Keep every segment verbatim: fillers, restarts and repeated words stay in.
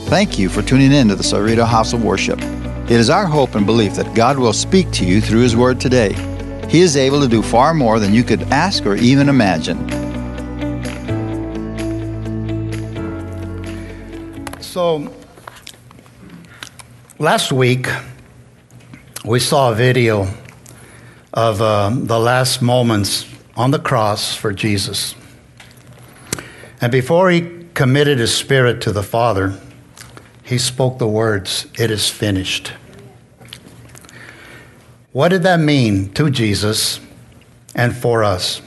Thank you for tuning in to the Cerrito House of Worship. It is our hope and belief that God will speak to you through His Word today. He is able to do far more than you could ask or even imagine. So, last week, we saw a video of uh, the last moments on the cross for Jesus. And before He committed His spirit to the Father, He spoke the words, "It is finished." What did that mean to Jesus and for us?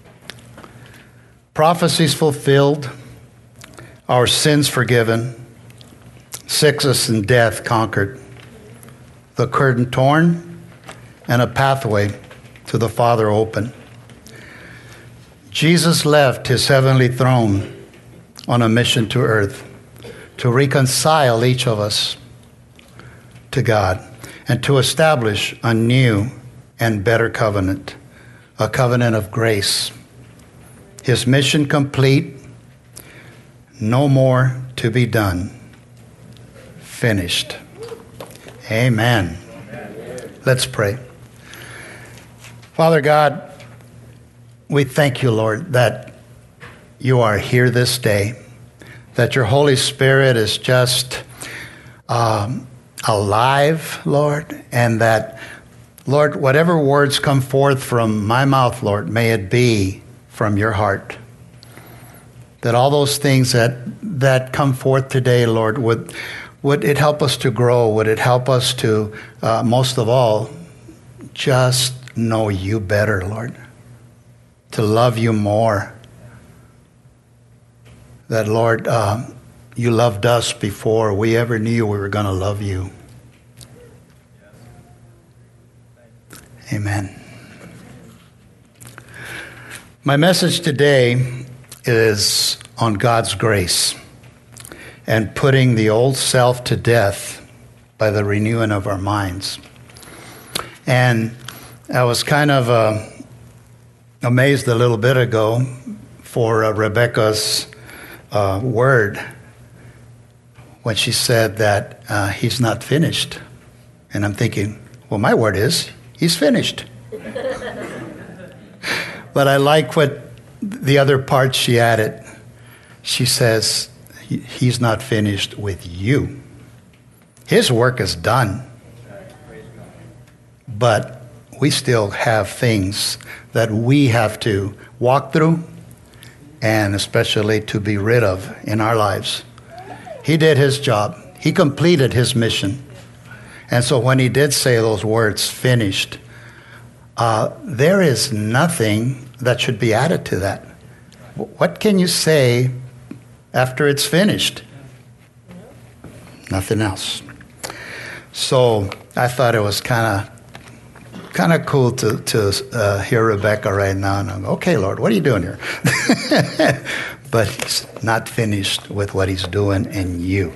Prophecies fulfilled, our sins forgiven, sickness and death conquered, the curtain torn, and a pathway to the Father open. Jesus left His heavenly throne on a mission to earth to reconcile each of us to God and to establish a new and better covenant, a covenant of grace. His mission complete, no more to be done. Finished. Amen. Let's pray. Father God, we thank you, Lord, that you are here this day, that your Holy Spirit is just um, alive, Lord, and that, Lord, whatever words come forth from my mouth, Lord, may it be from your heart. That all those things that that come forth today, Lord, would would it help us to grow? Would it help us to, uh, most of all, just know you better, Lord, to love you more. That, Lord, uh, you loved us before we ever knew we were going to love you. Amen. My message today is on God's grace and putting the old self to death by the renewing of our minds. And I was kind of uh, amazed a little bit ago for uh, Rebecca's uh, word when she said that uh, he's not finished. And I'm thinking, well, my word is, he's finished. But I like what the other part she added. She says, he's not finished with you. His work is done. But we still have things that we have to walk through and especially to be rid of in our lives. He did his job. He completed his mission. And so when he did say those words, finished, uh, there is nothing that should be added to that. What can you say after it's finished? Nothing else. So I thought it was kind of kind of cool to to uh, hear Rebecca right now. And I'm, okay, Lord, what are you doing here? But he's not finished with what he's doing in you.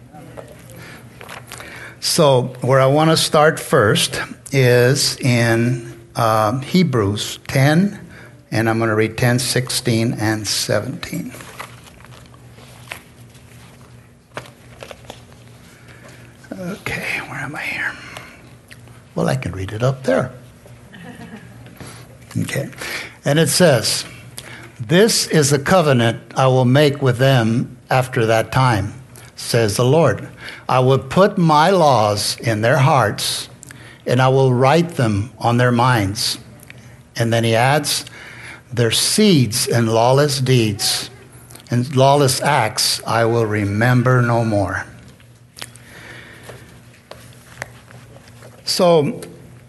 So where I want to start first is in um, Hebrews ten, and I'm going to read ten, sixteen, and seventeen. Okay, where am I here? Well, I can read it up there. Okay. And it says, "This is the covenant I will make with them after that time, says the Lord. I will put my laws in their hearts, and I will write them on their minds." And then he adds, "Their seeds and lawless deeds and lawless acts I will remember no more." So,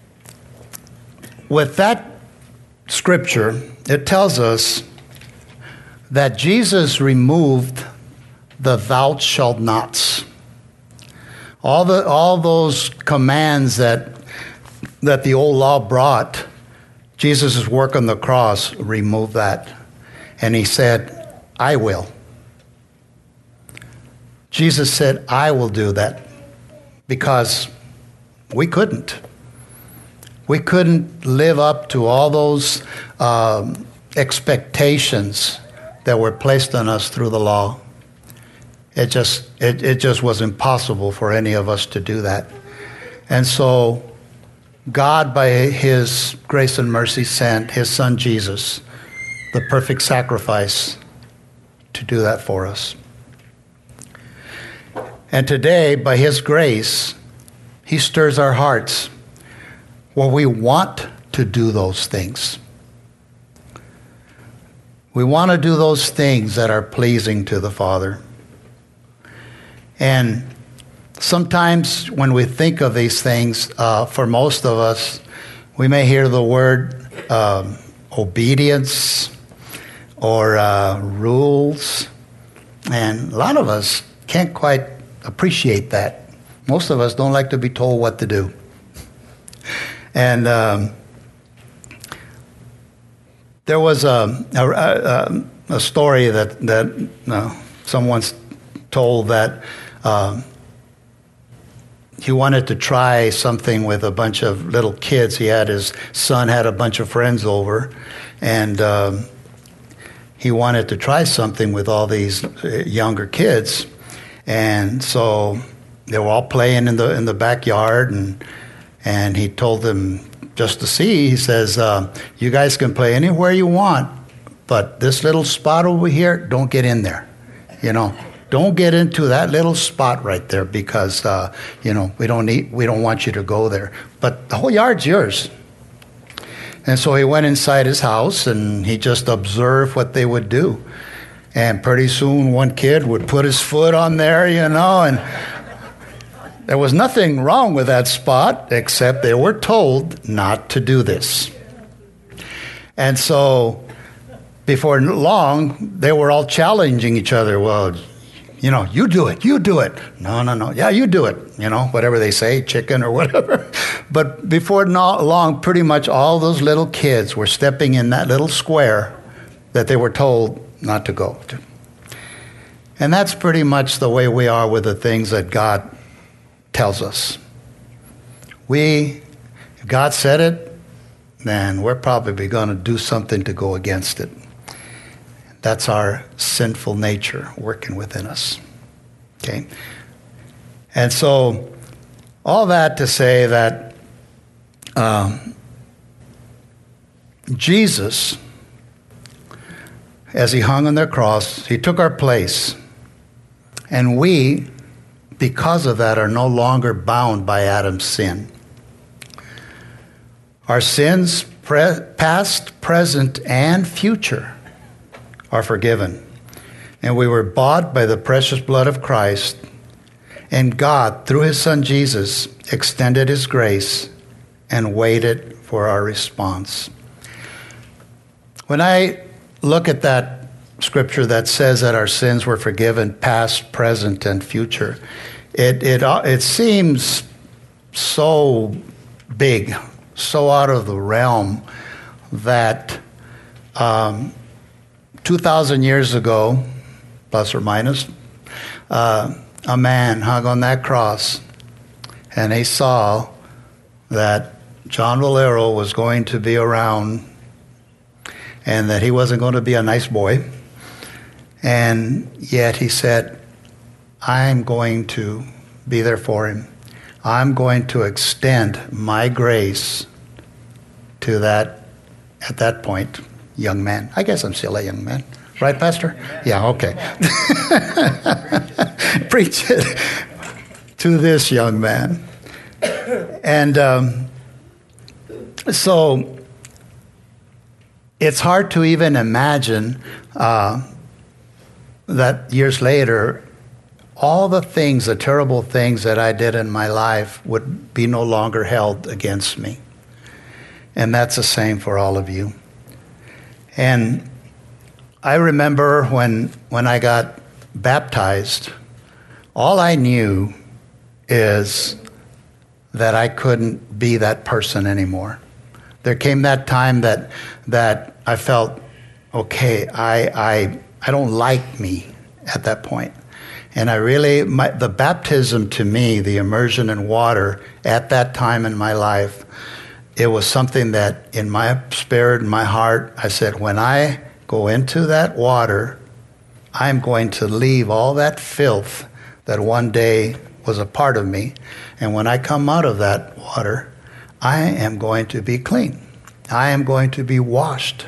with that scripture, it tells us that Jesus removed the thou shalt nots. All the all those commands that that the old law brought, Jesus' work on the cross removed that. And he said, I will. Jesus said, I will do that, because we couldn't. We couldn't live up to all those um, expectations that were placed on us through the law. It just it, it just was impossible for any of us to do that. And so God, by his grace and mercy, sent his son Jesus, the perfect sacrifice, to do that for us. And today, by his grace, he stirs our hearts where we want to do those things. We want to do those things that are pleasing to the Father. And sometimes when we think of these things, uh, for most of us, we may hear the word um, obedience or uh, rules. And a lot of us can't quite appreciate that. Most of us don't like to be told what to do. And um, there was a, a, a, a story that, that uh, someone's told that um, he wanted to try something with a bunch of little kids. He had his son had a bunch of friends over, and um, he wanted to try something with all these younger kids. And so they were all playing in the in the backyard, and and he told them just to see. He says, uh, "You guys can play anywhere you want, but this little spot over here, don't get in there. You know, don't get into that little spot right there because uh, you know we don't need we don't want you to go there. But the whole yard's yours." And so he went inside his house and he just observed what they would do. And pretty soon one kid would put his foot on there, you know, and there was nothing wrong with that spot except they were told not to do this. And so before long, they were all challenging each other. Well, you know, you do it, you do it. No, no, no. Yeah, you do it. You know, whatever they say, chicken or whatever. But before not long, pretty much all those little kids were stepping in that little square that they were told not to go to. And that's pretty much the way we are with the things that God tells us. We, if God said it, then we're probably going to do something to go against it. That's our sinful nature working within us. Okay? And so, all that to say that um, Jesus, as he hung on the cross, he took our place. And we, because of that, are no longer bound by Adam's sin. Our sins, pre- past, present, and future, are forgiven. And we were bought by the precious blood of Christ. And God, through his son Jesus, extended his grace and waited for our response. When I look at that scripture that says that our sins were forgiven, past, present, and future, it it it seems so big, so out of the realm that um, two thousand years ago, plus or minus, uh, a man hung on that cross, and he saw that John Valero was going to be around and that he wasn't going to be a nice boy. And yet he said, I'm going to be there for him. I'm going to extend my grace to that, at that point, young man. I guess I'm still a young man. Right, Pastor? Yeah, okay. Preach it to this young man. And um, so it's hard to even imagine uh, that years later, all the things, the terrible things that I did in my life would be no longer held against me. And that's the same for all of you. And I remember when when I got baptized, all I knew is that I couldn't be that person anymore. There came that time that that I felt, okay, I I I don't like me at that point. And I really, my, the baptism to me, the immersion in water at that time in my life, it was something that in my spirit, in my heart, I said, when I go into that water, I'm going to leave all that filth that one day was a part of me. And when I come out of that water, I am going to be clean. I am going to be washed.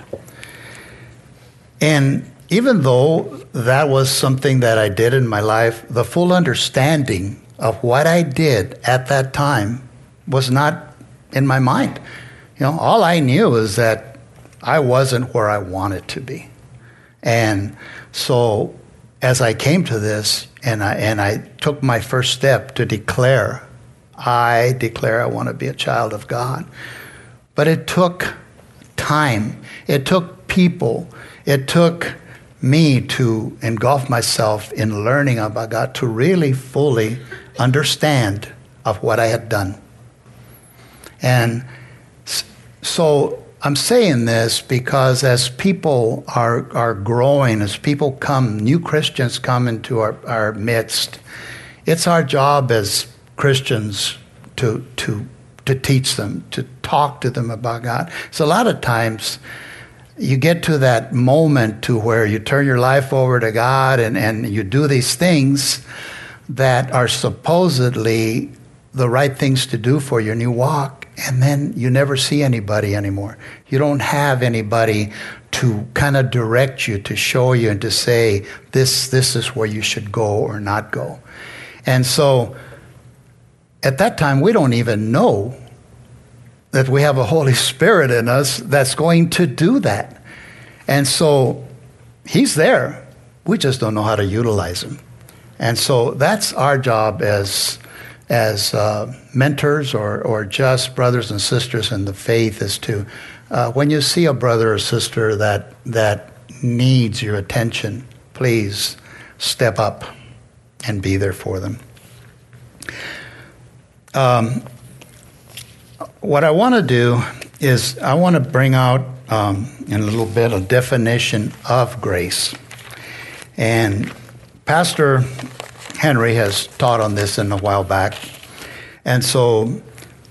And even though that was something that I did in my life, the full understanding of what I did at that time was not in my mind. You know, all I knew is that I wasn't where I wanted to be. And so as I came to this and I and I took my first step to declare, I declare I want to be a child of God. But it took time. It took people. It took me to engulf myself in learning about God, to really fully understand of what I had done. And so I'm saying this because as people are are growing, as people come, new Christians come into our, our midst, it's our job as Christians to to to teach them, to talk to them about God. So a lot of times you get to that moment to where you turn your life over to God and, and you do these things that are supposedly the right things to do for your new walk, and then you never see anybody anymore. You don't have anybody to kind of direct you, to show you and to say, this, this is where you should go or not go. And so at that time, we don't even know that we have a Holy Spirit in us that's going to do that. And so he's there. We just don't know how to utilize him. And so that's our job as as uh, mentors or, or just brothers and sisters in the faith, is to, uh, when you see a brother or sister that that needs your attention, please step up and be there for them. Um, what I want to do is I want to bring out um, in a little bit a definition of grace. And Pastor Henry has taught on this in a while back. And so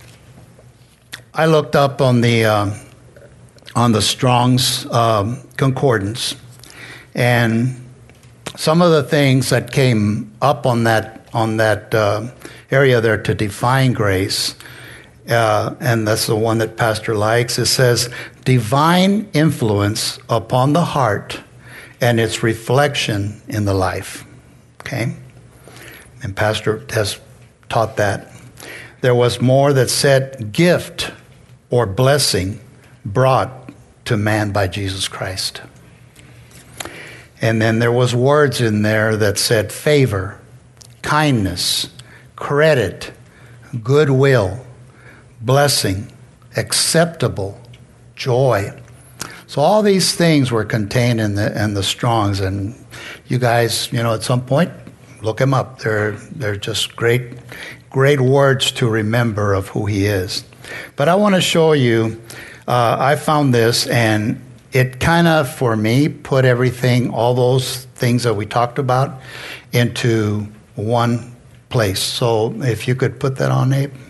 I looked up on the uh, on the Strong's um, Concordance, and some of the things that came up on that on that uh, area there to define grace, uh, and that's the one that Pastor likes. It says, divine influence upon the heart and its reflection in the life. Okay? And Pastor has taught that. There was more that said gift or blessing brought to man by Jesus Christ. And then there was words in there that said favor, kindness, credit, goodwill, blessing, acceptable, joy. So all these things were contained in the in the Strongs, and you guys, you know, at some point, look them up. They're they're just great, great words to remember of who he is. But I want to show you. Uh, I found this, and it kind of, for me, put everything, all those things that we talked about, into one place. So if you could put that on, Abe.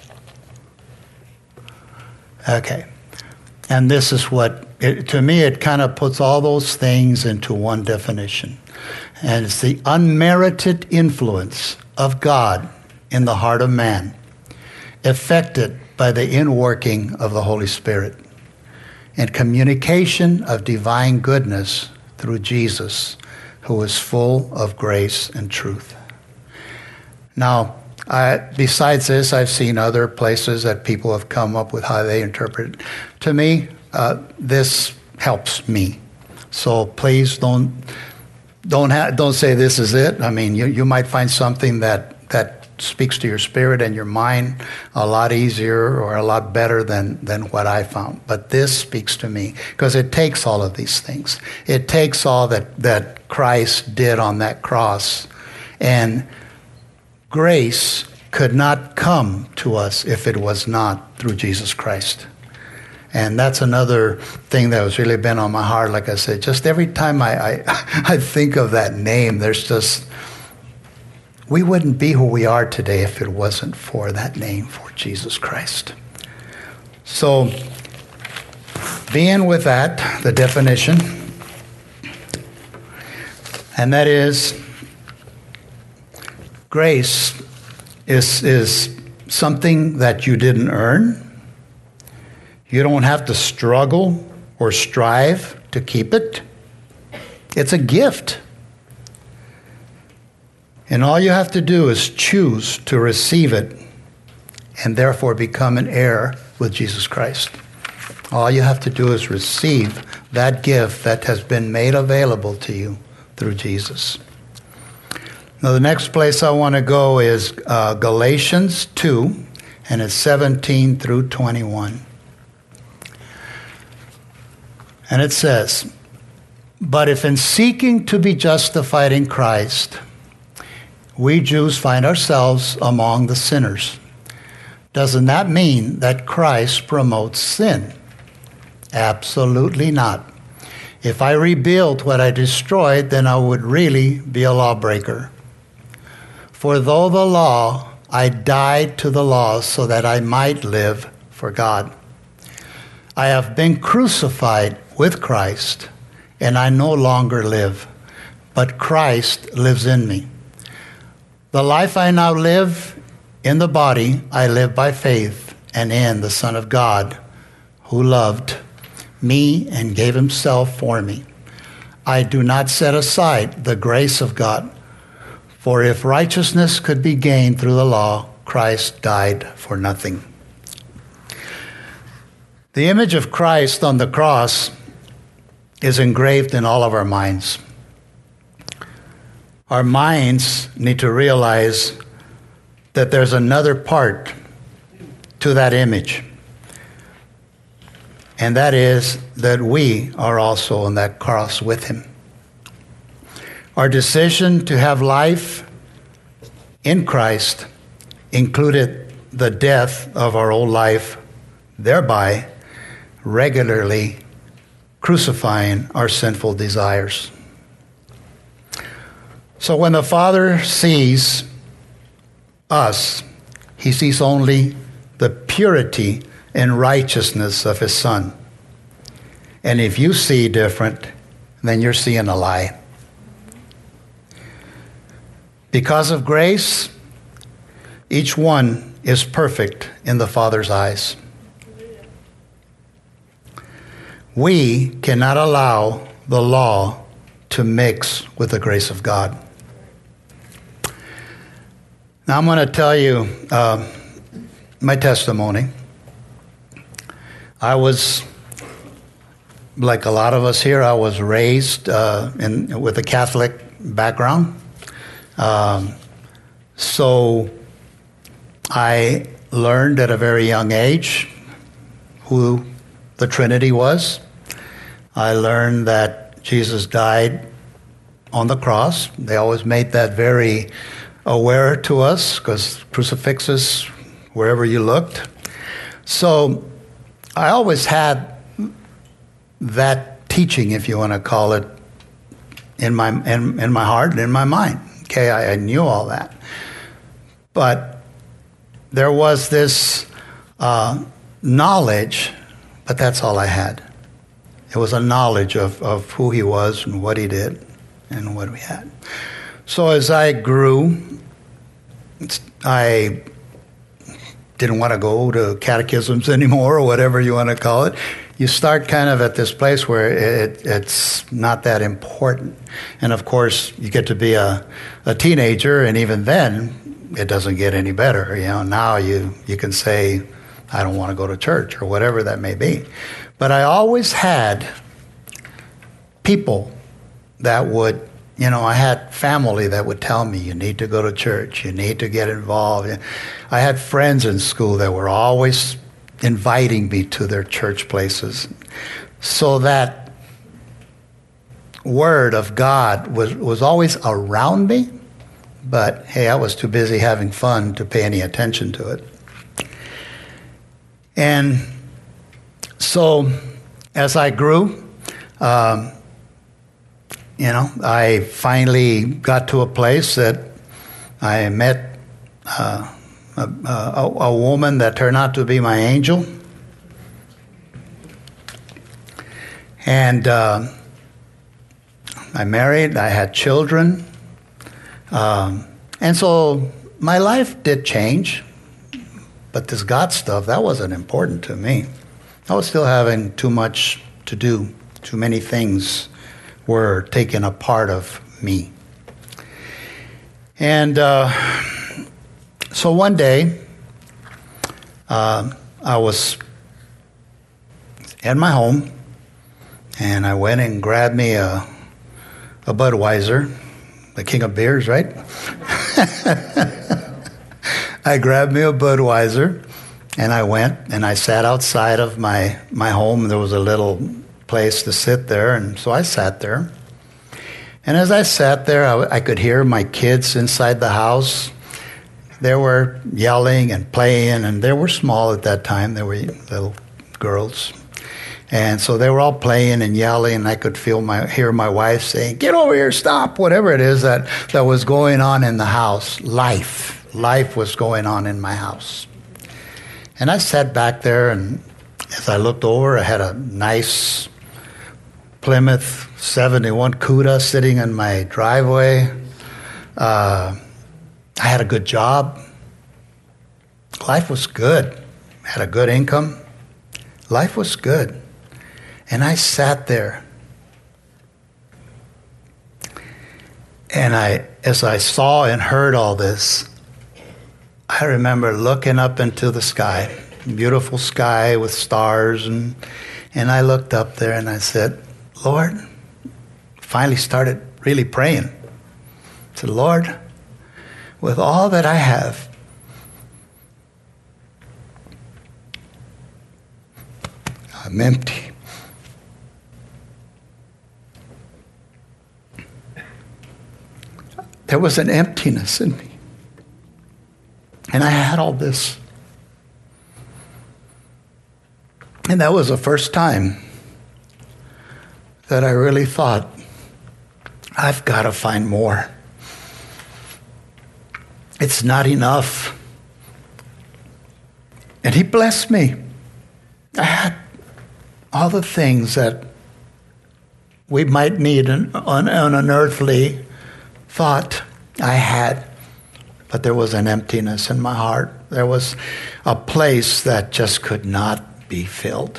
Okay. And this is what, it, to me, it kind of puts all those things into one definition. And it's the unmerited influence of God in the heart of man, affected by the inworking of the Holy Spirit, and communication of divine goodness through Jesus, who is full of grace and truth. Now, I, besides this, I've seen other places that people have come up with how they interpret it. To me, uh, this helps me. So please don't don't ha- don't say this is it. I mean, you, you might find something that that speaks to your spirit and your mind a lot easier or a lot better than, than what I found. But this speaks to me because it takes all of these things. It takes all that, that Christ did on that cross. And grace could not come to us if it was not through Jesus Christ. And that's another thing that has really been on my heart. Like I said, just every time I, I, I think of that name, there's just... we wouldn't be who we are today if it wasn't for that name, for Jesus Christ. So, being with that, the definition, And that is, grace is, is something that you didn't earn. You don't have to struggle or strive to keep it. It's a gift. And all you have to do is choose to receive it and therefore become an heir with Jesus Christ. All you have to do is receive that gift that has been made available to you through Jesus. Now, the next place I want to go is uh, Galatians two, and it's seventeen through twenty-one. And it says, "But if in seeking to be justified in Christ, we Jews find ourselves among the sinners, doesn't that mean that Christ promotes sin? Absolutely not. If I rebuilt what I destroyed, then I would really be a lawbreaker. For though the law, I died to the law so that I might live for God. I have been crucified with Christ, and I no longer live, but Christ lives in me. The life I now live in the body, I live by faith and in the Son of God, who loved me and gave himself for me. I do not set aside the grace of God, for if righteousness could be gained through the law, Christ died for nothing." The image of Christ on the cross is engraved in all of our minds. Our minds need to realize that there's another part to that image. And that is that we are also on that cross with him. Our decision to have life in Christ included the death of our old life, thereby regularly crucifying our sinful desires. So when the Father sees us, he sees only the purity and righteousness of his Son. And if you see different, then you're seeing a lie. Because of grace, each one is perfect in the Father's eyes. We cannot allow the law to mix with the grace of God. Now I'm going to tell you uh, my testimony. I was, like a lot of us here, I was raised uh, in with a Catholic background. Um, so I learned at a very young age who the Trinity was. I learned that Jesus died on the cross. They always made that very aware to us because crucifixes wherever you looked. So I always had that teaching, if you want to call it, in my in, in my heart and in my mind. Okay, I, I knew all that. But there was this uh, knowledge, but that's all I had. It was a knowledge of, of who he was and what he did and what we had. So as I grew, I didn't want to go to catechisms anymore or whatever you want to call it. You start kind of at this place where it, it's not that important. And of course, you get to be a, a teenager, and even then, it doesn't get any better. You know, now you, you can say, I don't want to go to church or whatever that may be. But I always had people that would, you know, I had family that would tell me, you need to go to church, you need to get involved. I had friends in school that were always inviting me to their church places. So that word of God was, was always around me, but hey, I was too busy having fun to pay any attention to it. And so as I grew, um, you know, I finally got to a place that I met uh, a, a, a woman that turned out to be my angel. And uh, I married, I had children. Um, and so my life did change. But this God stuff, that wasn't important to me. I was still having too much to do. Too many things were taking a part of me. And uh, so one day, uh, I was at my home, and I went and grabbed me a, a Budweiser, the king of beers, right? I grabbed me a Budweiser, and I went, and I sat outside of my, my home. There was a little place to sit there, and so I sat there. And as I sat there, I, I could hear my kids inside the house. They were yelling and playing, and they were small at that time. They were little girls. And so they were all playing and yelling, and I could feel my hear my wife saying, "Get over here, stop," whatever it is that, that was going on in the house. Life. Life was going on in my house. And I sat back there, and as I looked over, I had a nice Plymouth seventy-one Cuda sitting in my driveway. Uh, I had a good job. Life was good. I had a good income. Life was good. And I sat there. And I, as I saw and heard all this, I remember looking up into the sky, beautiful sky with stars, and and I looked up there and I said, "Lord," finally started really praying. I said, "Lord, with all that I have, I'm empty. There was an emptiness in me. And I had all this. And that was the first time that I really thought, I've got to find more. It's not enough." And he blessed me. I had all the things that we might need on, on, on an earthly thought I had. But there was an emptiness in my heart. There was a place that just could not be filled.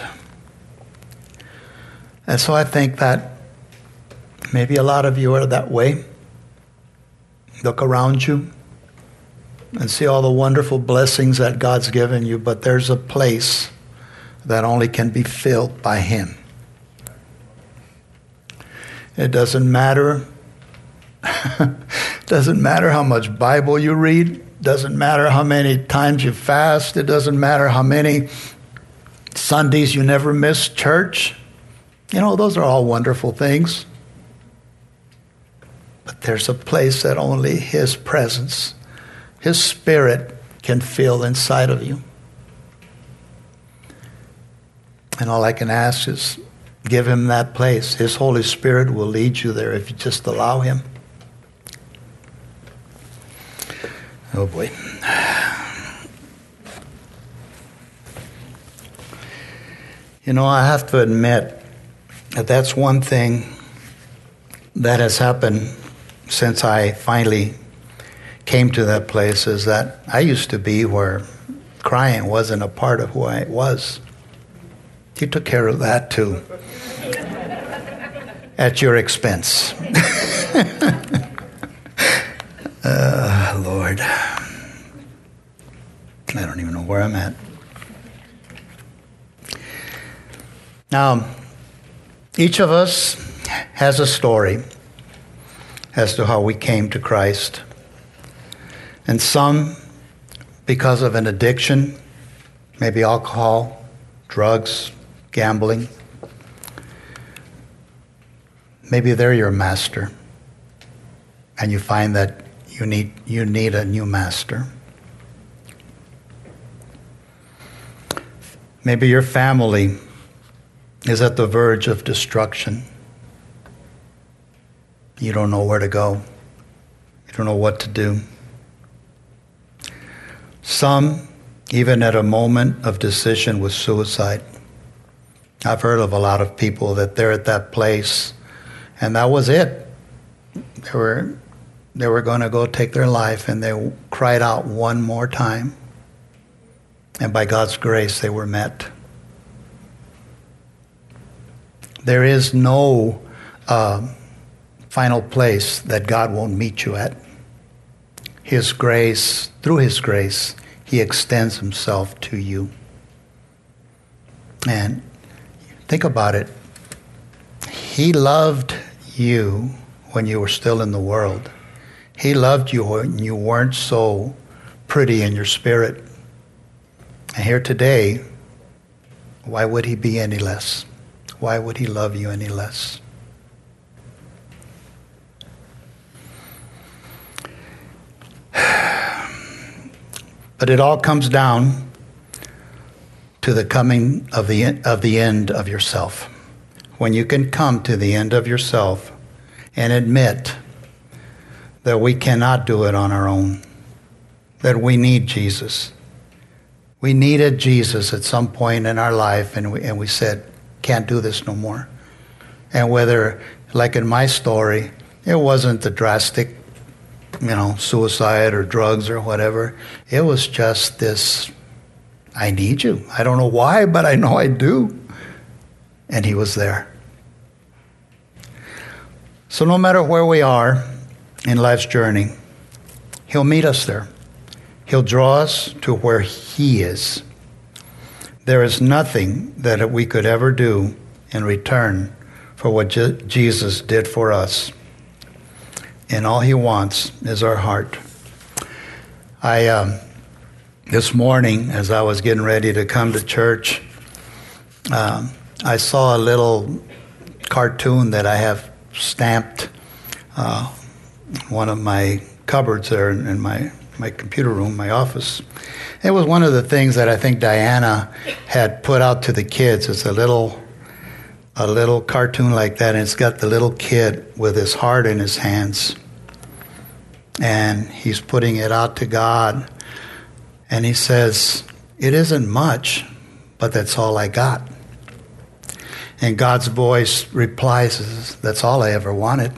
And so I think that maybe a lot of you are that way. Look around you and see all the wonderful blessings that God's given you, but there's a place that only can be filled by Him. It doesn't matter. Doesn't matter how much Bible you read. Doesn't matter how many times you fast. It doesn't matter how many Sundays you never miss church. You know, those are all wonderful things. But there's a place that only His presence, His Spirit can fill inside of you. And all I can ask is give Him that place. His Holy Spirit will lead you there if you just allow Him. Oh boy. You know, I have to admit that that's one thing that has happened since I finally came to that place, is that I used to be where crying wasn't a part of who I was. He took care of that too. At your expense. uh, Lord. I don't even know where I'm at. Now, each of us has a story as to how we came to Christ. And some, because of an addiction, maybe alcohol, drugs, gambling. Maybe they're your master, and you find that you need you need a new master. Maybe your family is at the verge of destruction. You don't know where to go. You don't know what to do. Some, even at a moment of decision with suicide. I've heard of a lot of people that they're at that place, and that was it. they were, they were going to go take their life, and they cried out one more time. And by God's grace, they were met. There is no uh, final place that God won't meet you at. His grace, through His grace, He extends Himself to you. And think about it. He loved you when you were still in the world. He loved you when you weren't so pretty in your spirit. And here today, why would He be any less? Why would He love you any less? But it all comes down to the coming of the of the end of yourself. When you can come to the end of yourself and admit that we cannot do it on our own, that we need Jesus. We needed Jesus at some point in our life, and we, and we said, can't do this no more. And whether, like in my story, it wasn't the drastic, you know, suicide or drugs or whatever. It was just this, I need you. I don't know why, but I know I do. And He was there. So no matter where we are in life's journey, He'll meet us there. He'll draw us to where He is. There is nothing that we could ever do in return for what Je- Jesus did for us. And all He wants is our heart. I, um, this morning, as I was getting ready to come to church, um, I saw a little cartoon that I have stamped uh, one of my cupboards there in, in my, my computer room, my office. It was one of the things that I think Diana had put out to the kids. It's a little a little cartoon like that, and it's got the little kid with his heart in his hands. And he's putting it out to God. And he says, it isn't much, but that's all I got. And God's voice replies, that's all I ever wanted.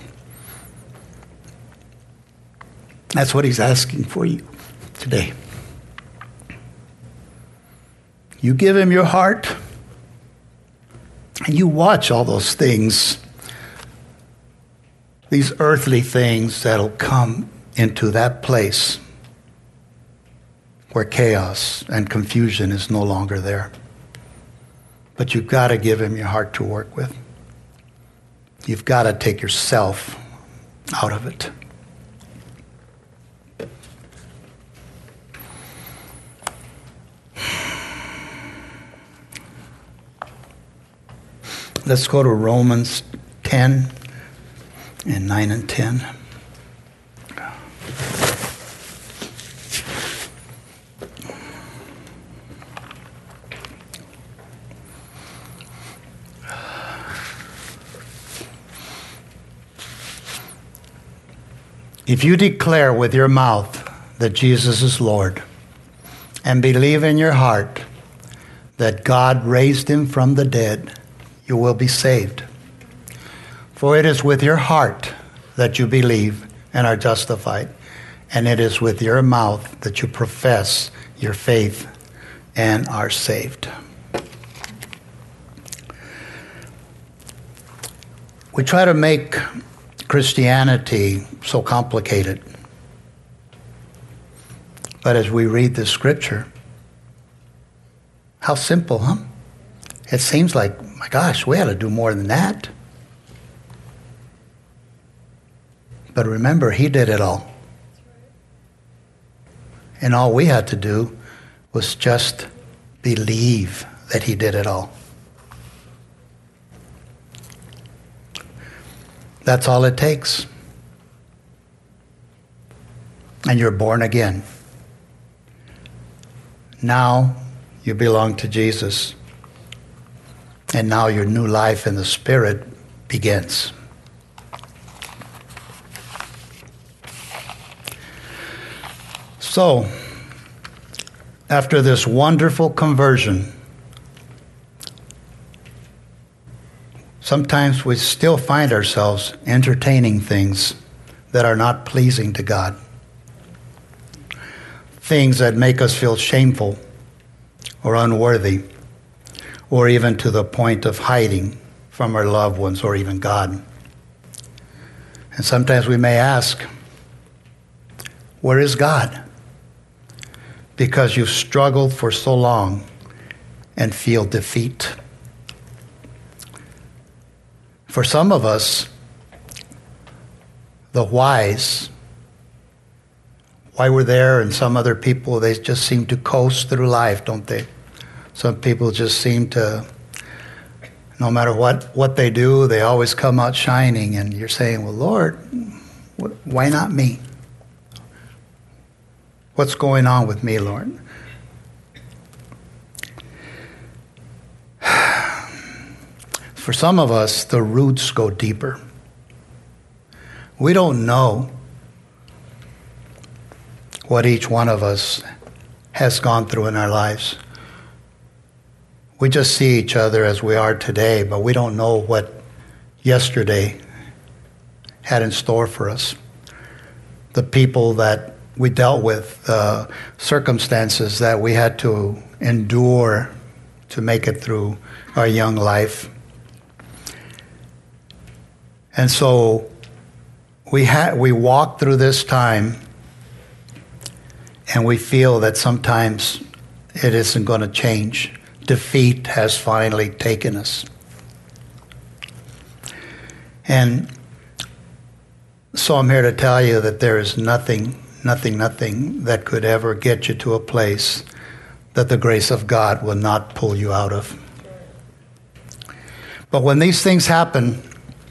That's what He's asking for you today. You give Him your heart, and you watch all those things, these earthly things that'll come into that place where chaos and confusion is no longer there. But you've got to give Him your heart to work with. You've got to take yourself out of it. Let's go to Romans ten and nine and ten. If you declare with your mouth that Jesus is Lord and believe in your heart that God raised Him from the dead, you will be saved. For it is with your heart that you believe and are justified, and it is with your mouth that you profess your faith and are saved. We try to make Christianity so complicated. But as we read the scripture, how simple, huh? It seems like, my gosh, we had to do more than that. But remember, He did it all. And all we had to do was just believe that He did it all. That's all it takes. And you're born again. Now you belong to Jesus. And now your new life in the Spirit begins. So, after this wonderful conversion, sometimes we still find ourselves entertaining things that are not pleasing to God. Things that make us feel shameful or unworthy, or even to the point of hiding from our loved ones or even God. And sometimes we may ask, where is God? Because you've struggled for so long and feel defeat. For some of us, the whys, why we're there, and some other people, they just seem to coast through life, don't they? Some people just seem to, no matter what, what they do, they always come out shining, and you're saying, well, Lord, why not me? What's going on with me, Lord? For some of us, the roots go deeper. We don't know what each one of us has gone through in our lives. We just see each other as we are today, but we don't know what yesterday had in store for us. The people that we dealt with, uh, circumstances that we had to endure to make it through our young life. And so we ha- we walk through this time, and we feel that sometimes it isn't going to change. Defeat has finally taken us. And so I'm here to tell you that there is nothing, nothing, nothing that could ever get you to a place that the grace of God will not pull you out of. But when these things happen,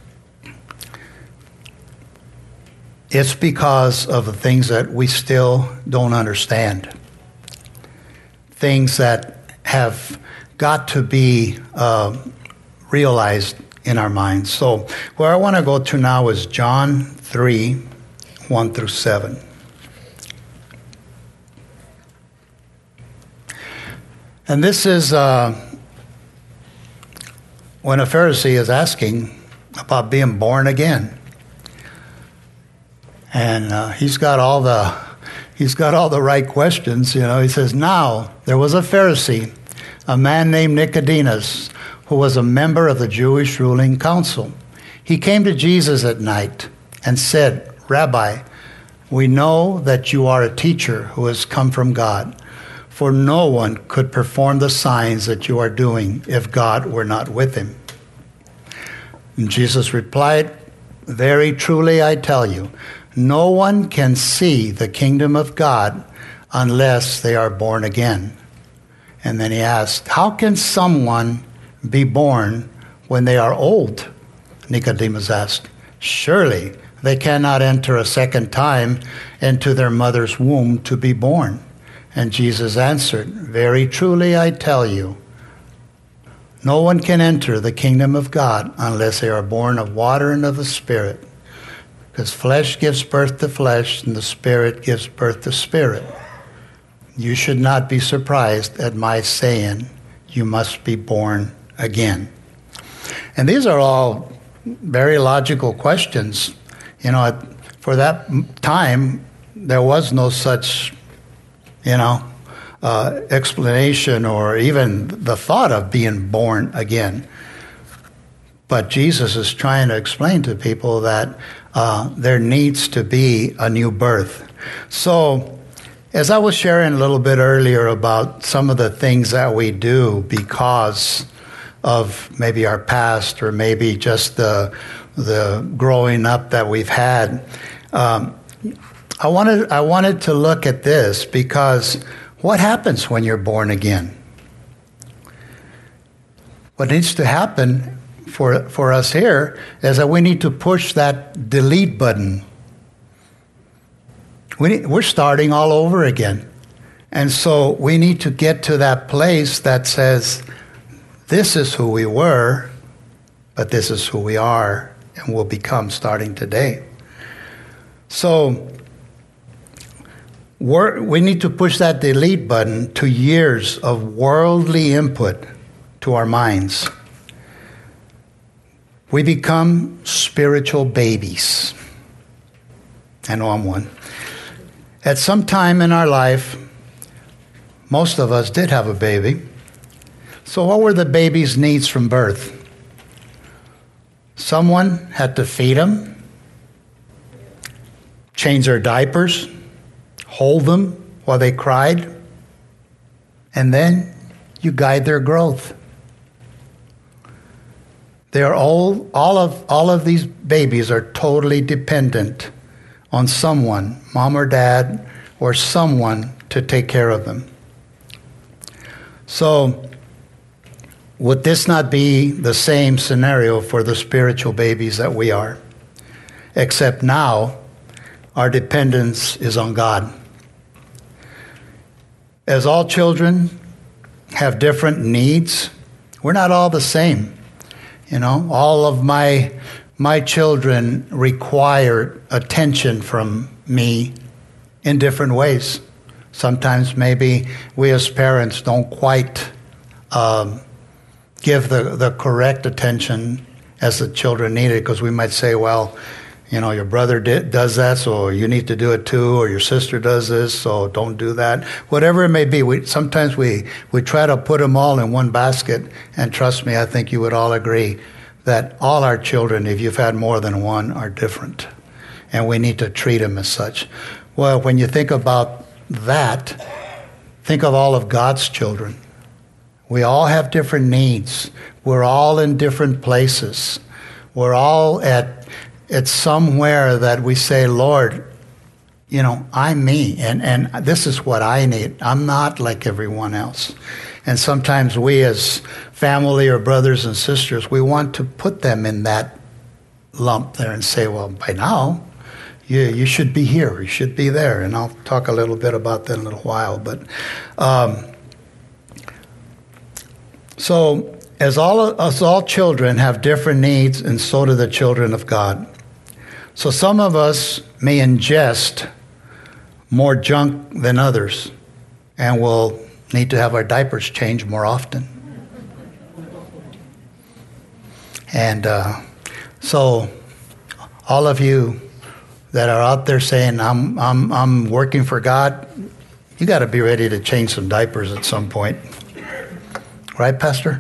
it's because of the things that we still don't understand. Things that have got to be uh, realized in our minds. So where I want to go to now is John three, one through seven. And this is uh, when a Pharisee is asking about being born again. And uh, he's got all the he's got all the right questions. You know, he says, "Now there was a Pharisee, a man named Nicodemus, who was a member of the Jewish ruling council. He came to Jesus at night and said, 'Rabbi, we know that you are a teacher who has come from God, for no one could perform the signs that you are doing if God were not with him.' And Jesus replied, 'Very truly I tell you, no one can see the kingdom of God unless they are born again.' And then he asked, 'How can someone be born when they are old?' Nicodemus asked, 'Surely they cannot enter a second time into their mother's womb to be born.' And Jesus answered, 'Very truly I tell you, no one can enter the kingdom of God unless they are born of water and of the Spirit. Because flesh gives birth to flesh, and the Spirit gives birth to spirit. You should not be surprised at my saying, you must be born again.'" And these are all very logical questions. You know, for that time, there was no such, you know, uh, explanation or even the thought of being born again. But Jesus is trying to explain to people that uh, there needs to be a new birth. So, as I was sharing a little bit earlier about some of the things that we do because of maybe our past or maybe just the the growing up that we've had, um, I wanted I wanted to look at this because what happens when you're born again? What needs to happen for for us here is that we need to push that delete button. We need, we're starting all over again. And so we need to get to that place that says, this is who we were, but this is who we are and will become starting today. So we're, we need to push that delete button to years of worldly input to our minds. We become spiritual babies. I know I'm one. At some time in our life, most of us did have a baby. So what were the baby's needs from birth? Someone had to feed them, change their diapers, hold them while they cried, and then you guide their growth. They're all, all of, all of these babies are totally dependent on someone, mom or dad, or someone to take care of them. So, would this not be the same scenario for the spiritual babies that we are? Except now, our dependence is on God. As all children have different needs, we're not all the same. You know, all of my my children require attention from me in different ways. Sometimes maybe we as parents don't quite um, give the, the correct attention as the children need it, because we might say, well, you know, your brother did, does that, so you need to do it too, or your sister does this, so don't do that. Whatever it may be, we sometimes we, we try to put them all in one basket, and trust me, I think you would all agree that all our children, if you've had more than one, are different, and we need to treat them as such. Well, when you think about that, think of all of God's children. We all have different needs. We're all in different places. We're all at, at somewhere that we say, Lord, you know, I'm me, and, and this is what I need. I'm not like everyone else. And sometimes we as family or brothers and sisters, we want to put them in that lump there and say, well, by now, you, you should be here, you should be there. And I'll talk a little bit about that in a little while. But um, so as all of us, all children have different needs, and so do the children of God. So some of us may ingest more junk than others, and will need to have our diapers changed more often. And uh, so all of you that are out there saying, I'm, I'm, I'm working for God, you got to be ready to change some diapers at some point. Right, Pastor?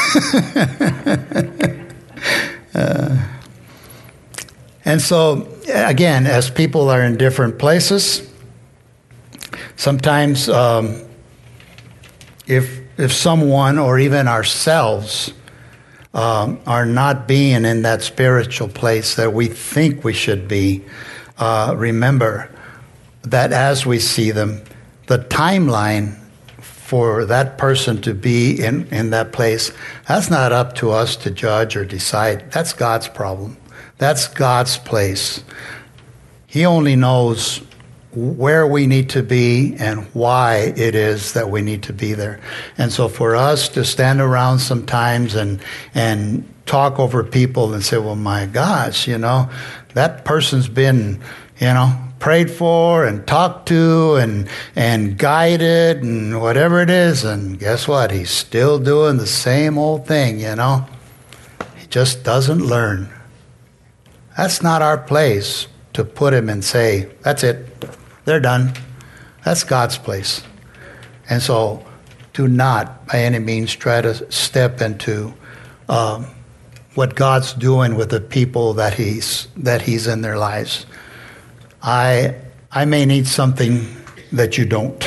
uh, and so, again, as people are in different places, sometimes um, if if someone or even ourselves um, are not being in that spiritual place that we think we should be, uh, remember that as we see them, the timeline for that person to be in, in that place, that's not up to us to judge or decide. That's God's problem. That's God's place. He only knows where we need to be and why it is that we need to be there. And so for us to stand around sometimes and and talk over people and say, well, my gosh, you know, that person's been, you know, prayed for and talked to and and guided and whatever it is, and guess what? He's still doing the same old thing, you know. He just doesn't learn. That's not our place to put him and say, that's it. They're done. That's God's place. And so do not, by any means, try to step into um, what God's doing with the people that he's that he's in their lives. I I may need something that you don't.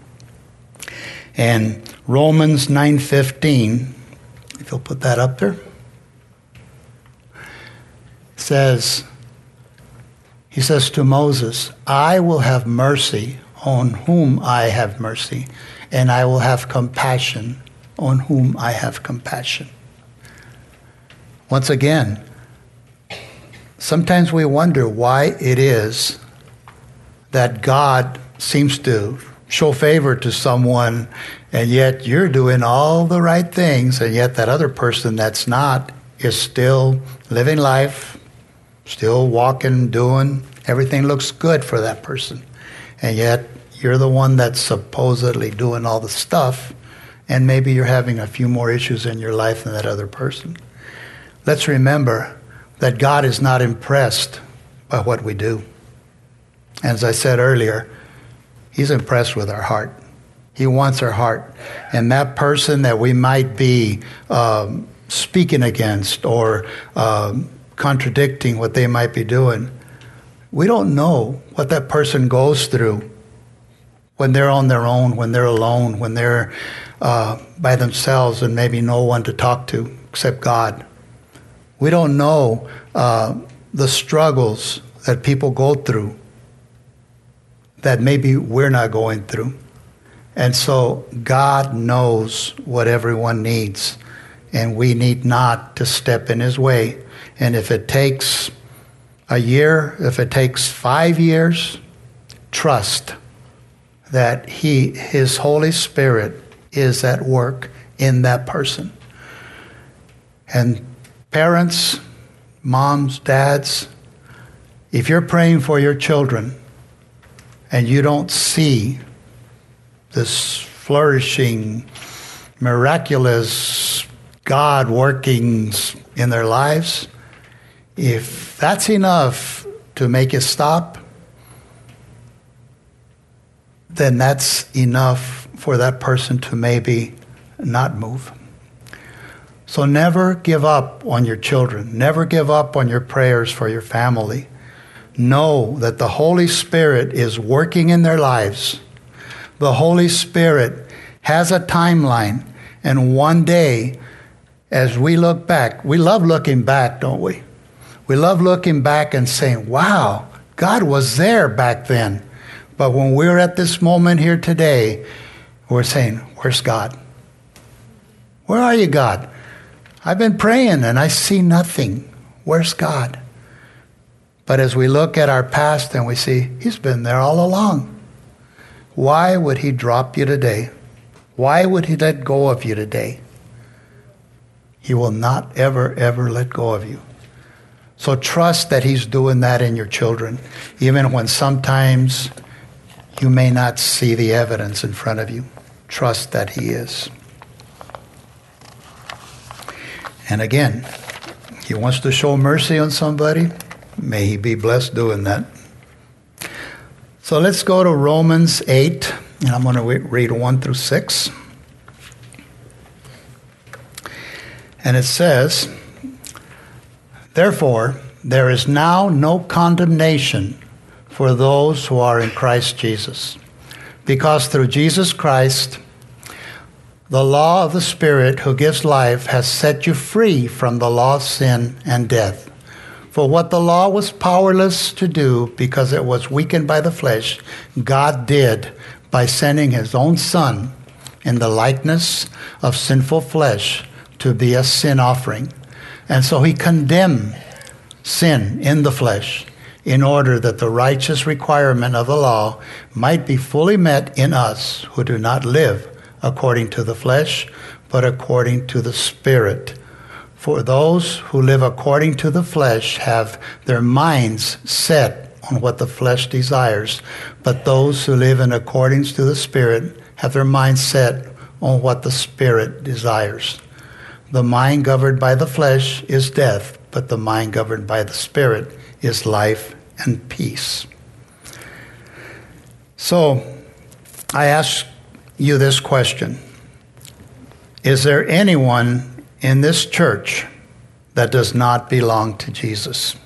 And Romans nine fifteen, if you'll put that up there, says, he says to Moses, I will have mercy on whom I have mercy, and I will have compassion on whom I have compassion. Once again, sometimes we wonder why it is that God seems to show favor to someone, and yet you're doing all the right things, and yet that other person that's not is still living life, still walking, doing, everything looks good for that person. And yet you're the one that's supposedly doing all the stuff, and maybe you're having a few more issues in your life than that other person. Let's remember that God is not impressed by what we do. As I said earlier, he's impressed with our heart. He wants our heart. And that person that we might be um, speaking against or um, contradicting what they might be doing, we don't know what that person goes through when they're on their own, when they're alone, when they're uh, by themselves and maybe no one to talk to except God. We don't know uh, the struggles that people go through that maybe we're not going through. And so God knows what everyone needs, and we need not to step in his way. And if it takes a year, if it takes five years, trust that he, his Holy Spirit is at work in that person. And parents, moms, dads, if you're praying for your children and you don't see this flourishing, miraculous God workings in their lives, if that's enough to make you stop, then that's enough for that person to maybe not move. So never give up on your children. Never give up on your prayers for your family. Know that the Holy Spirit is working in their lives. The Holy Spirit has a timeline. And one day, as we look back, we love looking back, don't we? We love looking back and saying, wow, God was there back then. But when we're at this moment here today, we're saying, where's God? Where are you, God? I've been praying and I see nothing. Where's God? But as we look at our past and we see, he's been there all along. Why would he drop you today? Why would he let go of you today? He will not ever, ever let go of you. So trust that he's doing that in your children, even when sometimes you may not see the evidence in front of you. Trust that he is. And again, he wants to show mercy on somebody. May he be blessed doing that. So let's go to Romans eight, and I'm going to read one through six. And it says, therefore, there is now no condemnation for those who are in Christ Jesus. Because through Jesus Christ, the law of the Spirit who gives life has set you free from the law of sin and death. For what the law was powerless to do because it was weakened by the flesh, God did by sending his own Son in the likeness of sinful flesh to be a sin offering. And so he condemned sin in the flesh, in order that the righteous requirement of the law might be fully met in us who do not live according to the flesh, but according to the Spirit. For those who live according to the flesh have their minds set on what the flesh desires, but those who live in accordance to the Spirit have their minds set on what the Spirit desires. The mind governed by the flesh is death, but the mind governed by the Spirit is life and peace. So, I ask you this question. Is there anyone in this church that does not belong to Jesus?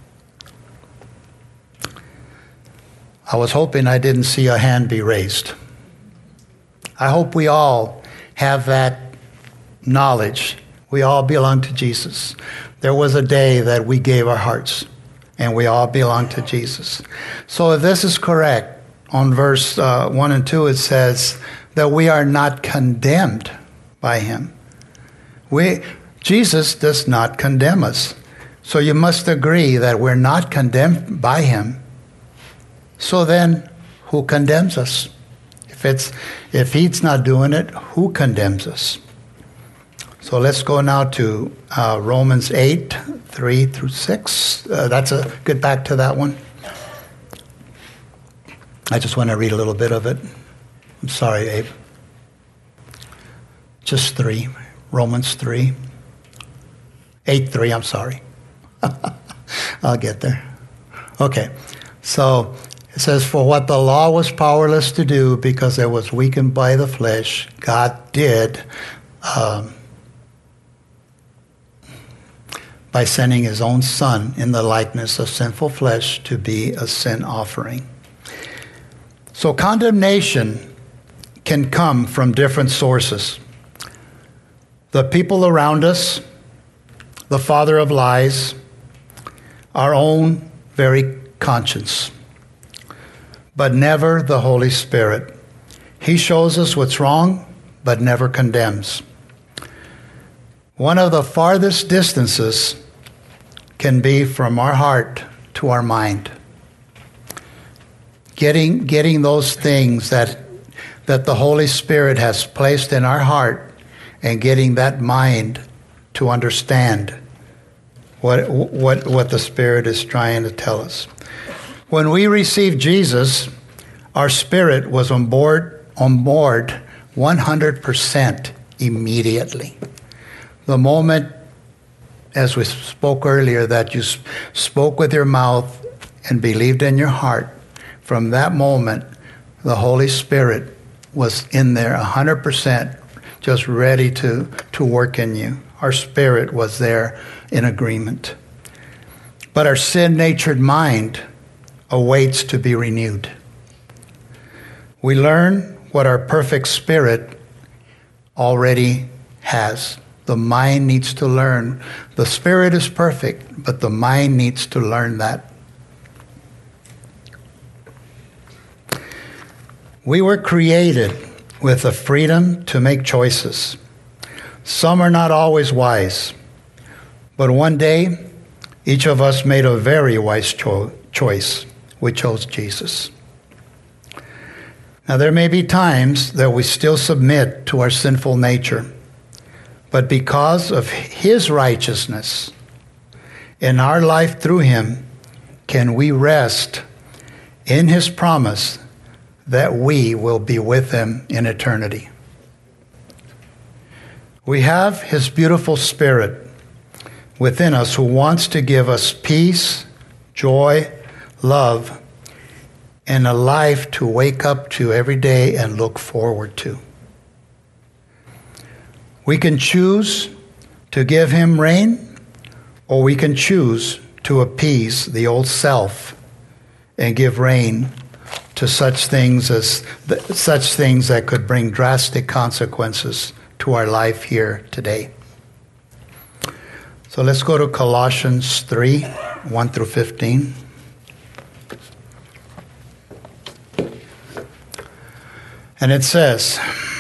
I was hoping I didn't see a hand be raised. I hope we all have that knowledge. We all belong to Jesus. There was a day that we gave our hearts, and we all belong to Jesus. So if this is correct, on verse uh, one and two it says that we are not condemned by him. We, Jesus does not condemn us. So you must agree that we're not condemned by him. So then, who condemns us? If it's if he's not doing it, who condemns us? So let's go now to uh, Romans eight, three through six. Uh, that's a get back to that one. I just want to read a little bit of it. I'm sorry, Abe. Just three. Romans three. eight, three, I'm sorry. I'll get there. Okay. So It says, for what the law was powerless to do because it was weakened by the flesh, God did um, by sending his own Son in the likeness of sinful flesh to be a sin offering. So condemnation can come from different sources. The people around us, the father of lies, our own very conscience, but never the Holy Spirit. He shows us what's wrong, but never condemns. One of the farthest distances can be from our heart to our mind. Getting, getting those things that, that the Holy Spirit has placed in our heart and getting that mind to understand what, what, what the Spirit is trying to tell us. When we received Jesus, our spirit was on board, on board one hundred percent immediately. The moment, as we spoke earlier, that you spoke with your mouth and believed in your heart, from that moment, the Holy Spirit was in there one hundred percent, just ready to, to work in you. Our spirit was there in agreement. But our sin-natured mind awaits to be renewed. We learn what our perfect spirit already has. The mind needs to learn. The spirit is perfect, but the mind needs to learn that. We were created with the freedom to make choices. Some are not always wise, but one day, each of us made a very wise cho- choice. We chose Jesus. Now, there may be times that we still submit to our sinful nature, but because of his righteousness in our life through him, can we rest in his promise that we will be with him in eternity. We have his beautiful Spirit within us who wants to give us peace, joy, love, and a life to wake up to every day and look forward to. We can choose to give him reign, or we can choose to appease the old self and give reign to such things as such things that could bring drastic consequences to our life here today. So let's go to Colossians three, one through fifteen. And it says,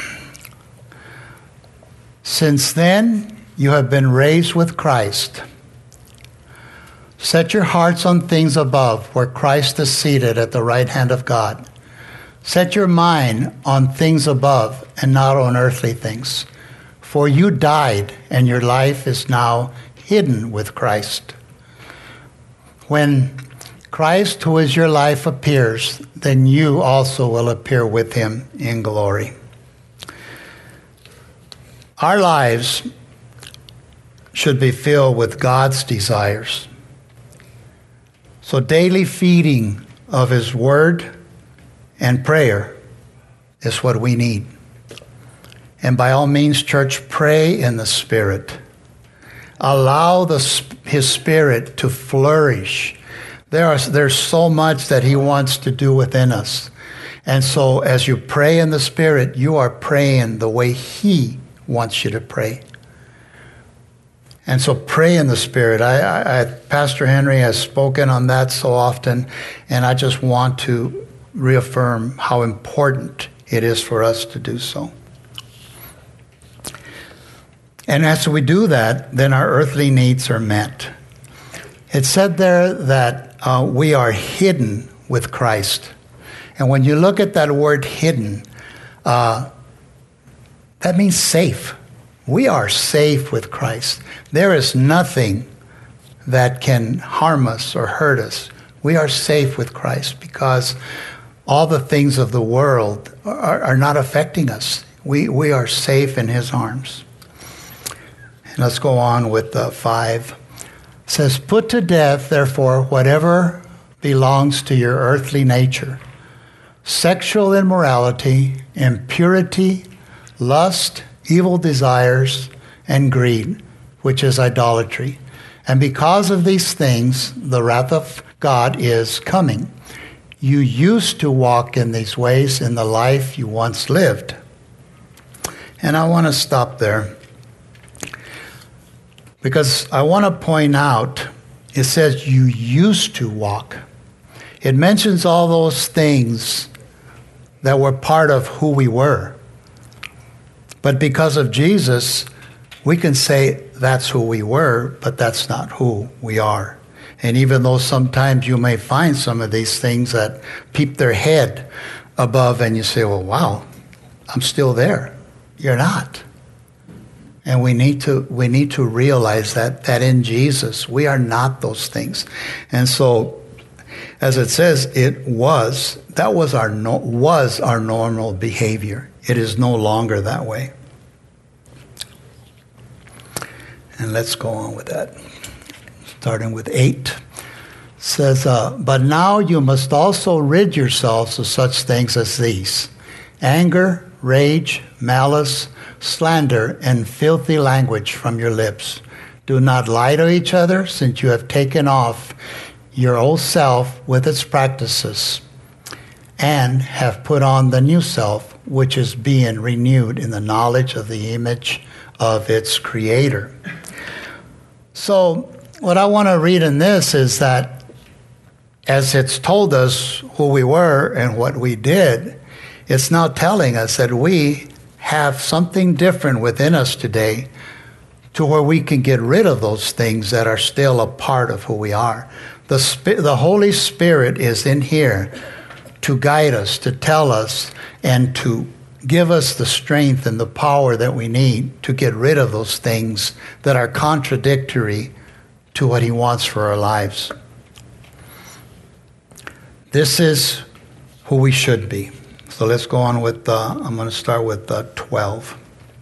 since then you have been raised with Christ. Set your hearts on things above, where Christ is seated at the right hand of God. Set your mind on things above and not on earthly things. For you died, and your life is now hidden with Christ. When Christ, who is your life, appears, then you also will appear with him in glory. Our lives should be filled with God's desires. So daily feeding of his word and prayer is what we need. And by all means, church, pray in the Spirit. Allow the, his Spirit to flourish. There are, there's so much that he wants to do within us. And so as you pray in the Spirit, you are praying the way he wants you to pray. And so pray in the Spirit. I, I, I, Pastor Henry has spoken on that so often, and I just want to reaffirm how important it is for us to do so. And as we do that, then our earthly needs are met. It said there that uh, we are hidden with Christ. And when you look at that word hidden, uh, that means safe. We are safe with Christ. There is nothing that can harm us or hurt us. We are safe with Christ because all the things of the world are, are not affecting us. We, we are safe in his arms. And let's go on with uh, five. It says, put to death, therefore, whatever belongs to your earthly nature: sexual immorality, impurity, lust, evil desires, and greed, which is idolatry. And because of these things, the wrath of God is coming. You used to walk in these ways in the life you once lived. And I want to stop there because I want to point out, it says you used to walk. It mentions all those things that were part of who we were. But because of Jesus, we can say that's who we were, but that's not who we are. And even though sometimes you may find some of these things that peep their head above and you say, well, wow, I'm still there. You're not. And we need to we need to realize that that in Jesus, we are not those things. And so, as it says, it was, that was our no, was our normal behavior. It is no longer that way. And let's go on with that. Starting with eight. It says, uh, but now you must also rid yourselves of such things as these: anger, rage, malice, slander, and filthy language from your lips. Do not lie to each other, since you have taken off your old self with its practices, and have put on the new self, which is being renewed in the knowledge of the image of its creator. So what I want to read in this is that as it's told us who we were and what we did, it's now telling us that we have something different within us today to where we can get rid of those things that are still a part of who we are. The, Sp- the Holy Spirit is in here to guide us, to tell us, and to give us the strength and the power that we need to get rid of those things that are contradictory to what He wants for our lives. This is who we should be. So let's go on with, uh, I'm going to start with uh, twelve.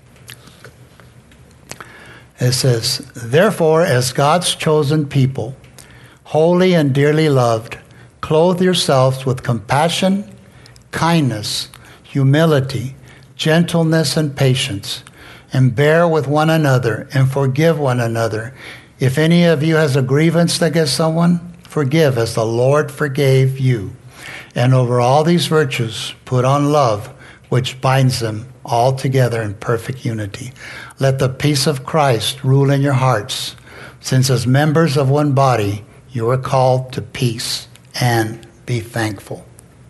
It says, therefore, as God's chosen people, holy and dearly loved, clothe yourselves with compassion, kindness, humility, gentleness, and patience, and bear with one another and forgive one another. If any of you has a grievance against someone, forgive as the Lord forgave you. And over all these virtues, put on love, which binds them all together in perfect unity. Let the peace of Christ rule in your hearts, since as members of one body, you are called to peace, and be thankful.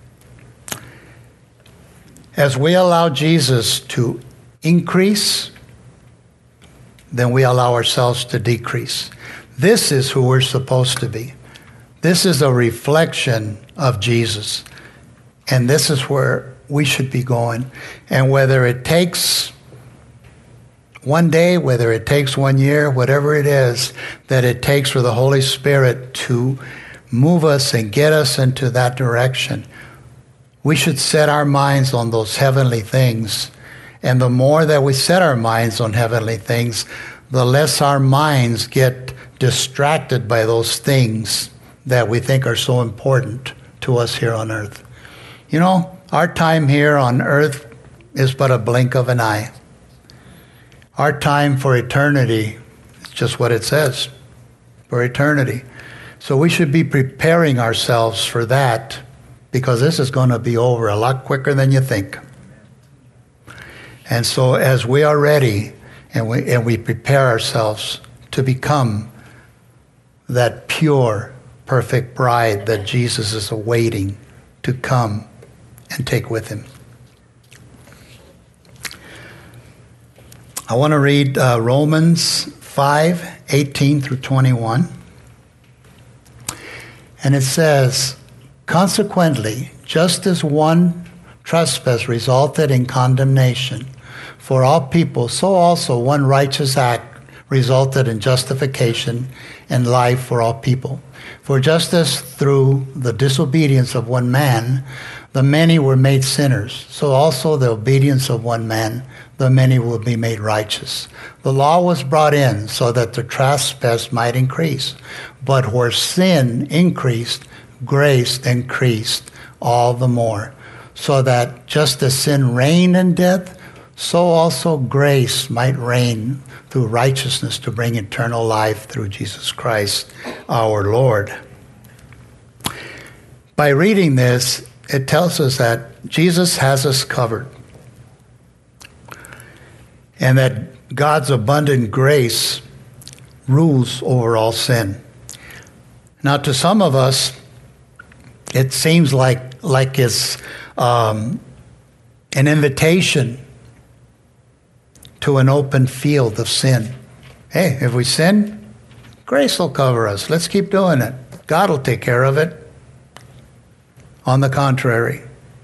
As we allow Jesus to increase, then we allow ourselves to decrease. This is who we're supposed to be. This is a reflection of Jesus. And this is where we should be going. And whether it takes one day, whether it takes one year, whatever it is that it takes for the Holy Spirit to move us and get us into that direction, we should set our minds on those heavenly things. And the more that we set our minds on heavenly things, the less our minds get distracted by those things that we think are so important to us here on earth. You know, our time here on earth is but a blink of an eye. Our time for eternity is just what it says, for eternity. So we should be preparing ourselves for that, because this is going to be over a lot quicker than you think. And so as we are ready and we, and we prepare ourselves to become that pure, perfect bride that Jesus is awaiting to come and take with him. I want to read uh, Romans five, eighteen through twenty-one. And it says, consequently, just as one trespass resulted in condemnation for all people, so also one righteous act resulted in justification and life for all people. For just as through the disobedience of one man, the many were made sinners, so also the obedience of one man, the many will be made righteous. The law was brought in so that the trespass might increase. But where sin increased, grace increased all the more, so that just as sin reigned in death, so also grace might reign through righteousness to bring eternal life through Jesus Christ our Lord. By reading this, it tells us that Jesus has us covered, and that God's abundant grace rules over all sin. Now, to some of us, it seems like, like it's um, an invitation to an open field of sin. Hey, if we sin, grace will cover us. Let's keep doing it. God will take care of it. On the contrary,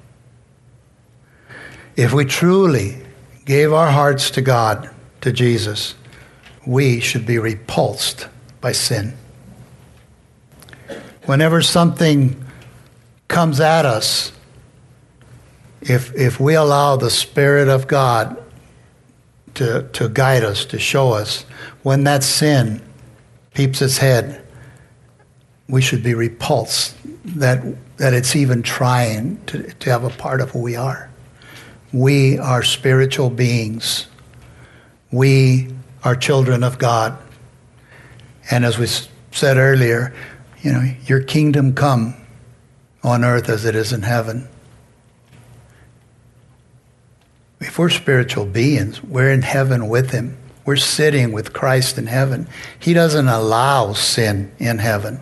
if we truly gave our hearts to God, to Jesus, we should be repulsed by sin. Whenever something comes at us, if if we allow the Spirit of God to, to guide us, to show us, when that sin peeps its head, we should be repulsed that that it's even trying to, to have a part of who we are. We are spiritual beings. We are children of God. And as we said earlier, you know, your kingdom come on earth as it is in heaven. If we're spiritual beings, we're in heaven with him. We're sitting with Christ in heaven. He doesn't allow sin in heaven.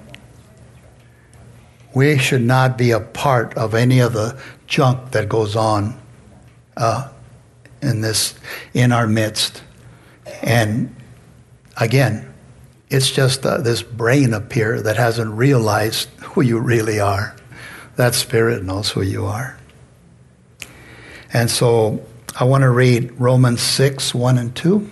We should not be a part of any of the junk that goes on uh, in this, in our midst. And again, it's just uh, this brain up here that hasn't realized who you really are. That spirit knows who you are. And so I want to read Romans six, one and two.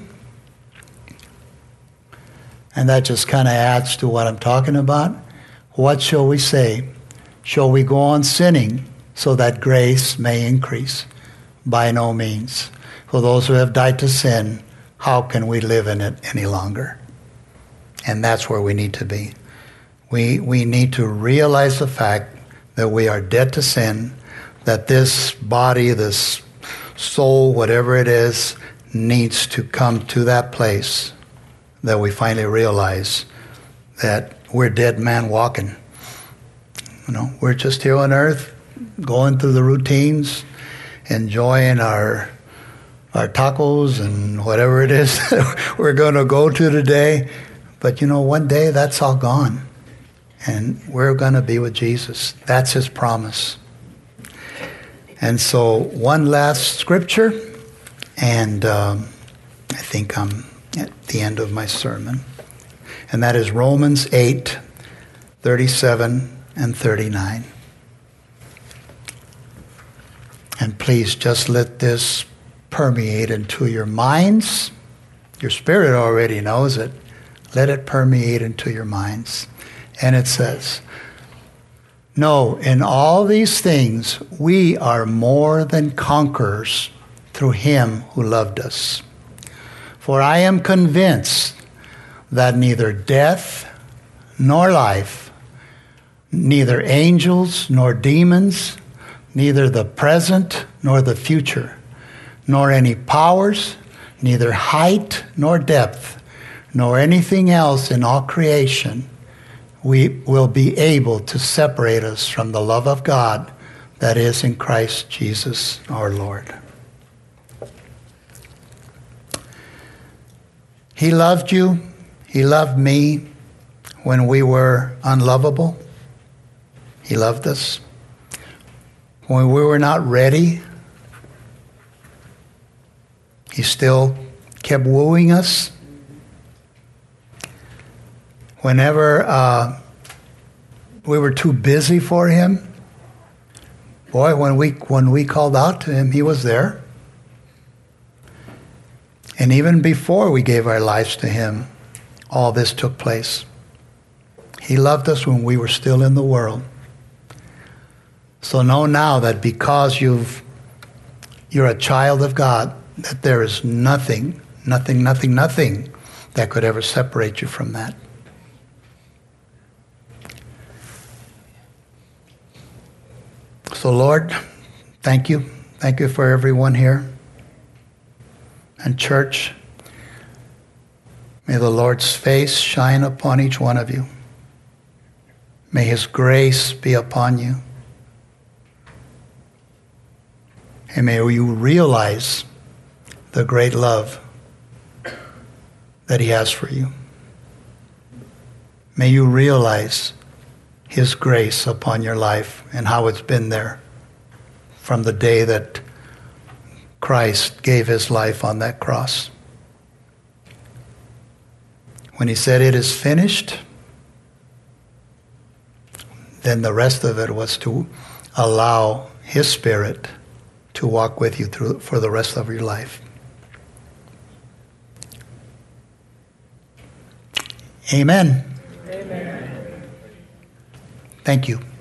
And that just kind of adds to what I'm talking about. What shall we say? Shall we go on sinning so that grace may increase? By no means. For those who have died to sin, how can we live in it any longer? And that's where we need to be. We, we need to realize the fact that we are dead to sin, that this body, this soul, whatever it is, needs to come to that place that we finally realize that we're dead man walking. You know, we're just here on earth, going through the routines, enjoying our our tacos and whatever it is we're going to go to today. But you know, one day that's all gone, and we're going to be with Jesus. That's his promise. And so, one last scripture, and um, I think I'm at the end of my sermon, and that is Romans eight, thirty-seven and thirty-nine. And please just let this permeate into your minds. Your spirit already knows it. Let it permeate into your minds. And it says, "No, in all these things we are more than conquerors through him who loved us. For I am convinced that neither death nor life, neither angels nor demons, neither the present nor the future, nor any powers, neither height nor depth, nor anything else in all creation, we will be able to separate us from the love of God that is in Christ Jesus our Lord." He loved you. He loved me when we were unlovable. He loved us. When we were not ready, he still kept wooing us. Whenever uh, we were too busy for him, boy, when we when we called out to him, he was there. And even before we gave our lives to him, all this took place. He loved us when we were still in the world. So know now that because you've, you're a child of God, that there is nothing, nothing, nothing, nothing that could ever separate you from that. So, Lord, thank you. Thank you for everyone here. And church, may the Lord's face shine upon each one of you. May his grace be upon you. And may you realize the great love that he has for you. May you realize his grace upon your life and how it's been there from the day that Christ gave his life on that cross. When he said, "It is finished," then the rest of it was to allow his Spirit to walk with you through for the rest of your life. Amen. Amen. Thank you.